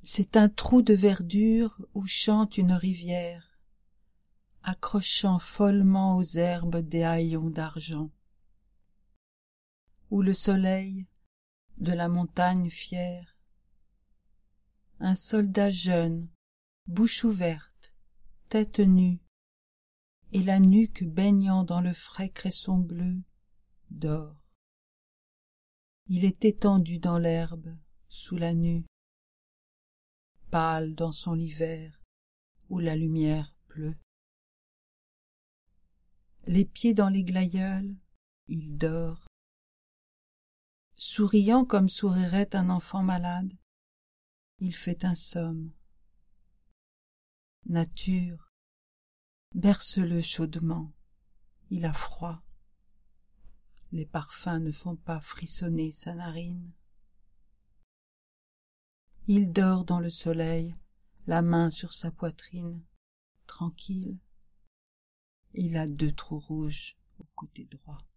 C'est un trou de verdure où chante une rivière, accrochant follement aux herbes des haillons d'argent, où le soleil, de la montagne fière, un soldat jeune, bouche ouverte, tête nue, et la nuque baignant dans le frais cresson bleu, dort. Il est étendu dans l'herbe, sous la nue, pâle dans son lit vert, où la lumière pleut. Les pieds dans les glaïeuls, il dort. Souriant comme sourirait un enfant malade, il fait un somme. Nature, berce-le chaudement, il a froid. Les parfums ne font pas frissonner sa narine. Il dort dans le soleil, la main sur sa poitrine, tranquille. Il a 2 trous rouges au côté droit.